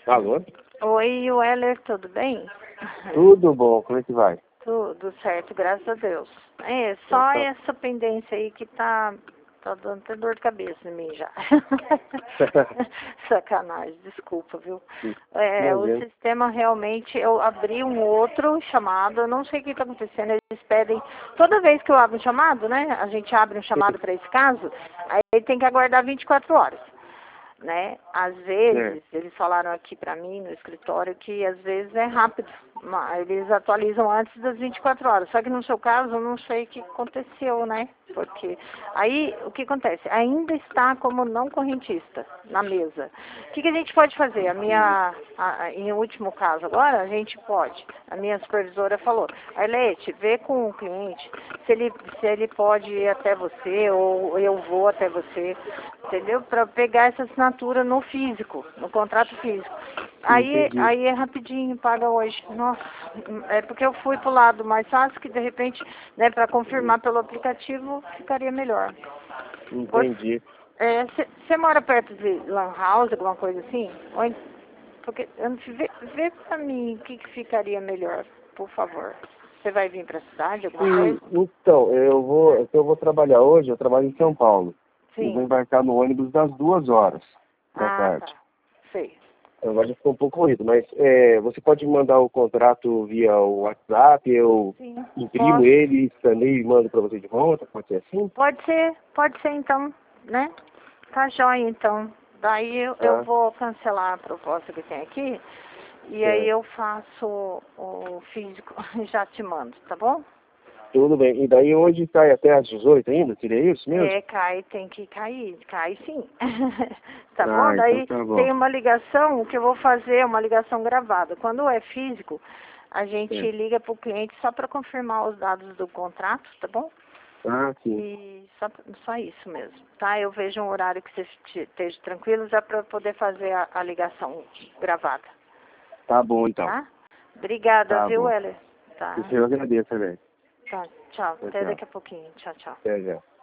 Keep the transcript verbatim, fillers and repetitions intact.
Alô? Oi, Weller, tudo bem? Tudo bom, como é que vai? Tudo certo, graças a Deus. É, só Então, essa pendência aí que tá, tá dando até dor de cabeça em mim já. Sacanagem, desculpa, viu? É, o imagina. sistema realmente, eu abri um outro chamado, eu não sei o que está acontecendo, eles pedem, toda vez que eu abro um chamado, né, a gente abre um chamado para esse caso, aí tem que aguardar vinte e quatro horas. Né? Às É. vezes, eles falaram aqui para mim no escritório que às vezes é rápido, mas eles atualizam antes das vinte e quatro horas. Só que no seu caso, eu não sei o que aconteceu, né? Porque aí, o que acontece? Ainda está como não correntista na mesa. O que, que a gente pode fazer? A minha, a, a, em último caso agora, a gente pode. A minha supervisora falou, Arlete, vê com o cliente se ele, se ele pode ir até você ou eu vou até você, entendeu? Para pegar essa assinatura no físico, no contrato físico. Aí, Entendi. aí é rapidinho, paga hoje. Nossa, é porque eu fui pro lado mais fácil, que de repente, né, para confirmar pelo aplicativo, ficaria melhor. Entendi. Você é, mora perto de Lan House, alguma coisa assim? Ou, em- porque, eu não- vê, vê pra mim o que, que ficaria melhor, por favor. Você vai vir pra cidade, alguma Sim, coisa? então, eu vou, é que eu vou trabalhar hoje, eu trabalho em São Paulo. E vou Sim. embarcar no ônibus das duas horas da Ah, tá. tarde. Sei. Agora já ficou um pouco corrido, mas é, você pode me mandar o contrato via o WhatsApp, eu Sim. imprimo Posso? ele, escaneio e mando para você de volta, pode ser assim? Pode ser, pode ser então, né? Tá jóia então. Daí eu, eu Tá, vou cancelar a proposta que tem aqui e aí certo. eu faço o físico e já te mando, tá bom? Tudo bem. E daí hoje cai até às dezoito ainda? Seria isso mesmo? É, cai, tem que cair, cai sim. Tá bom? Ah, então Daí tá bom. tem uma ligação, o que eu vou fazer é uma ligação gravada. Quando é físico, a gente É. liga para o cliente só para confirmar os dados do contrato, tá bom? Ah, sim. E só, só isso mesmo, tá? Eu vejo um horário que você este- esteja tranquilo já para poder fazer a, a ligação gravada, Tá bom, então. tá? Obrigada, Tá viu, bom. Heller? Tá, Isso eu agradeço, velho. tá. Tchau. Tchau, Até tchau. daqui a pouquinho. Tchau, tchau. Até já.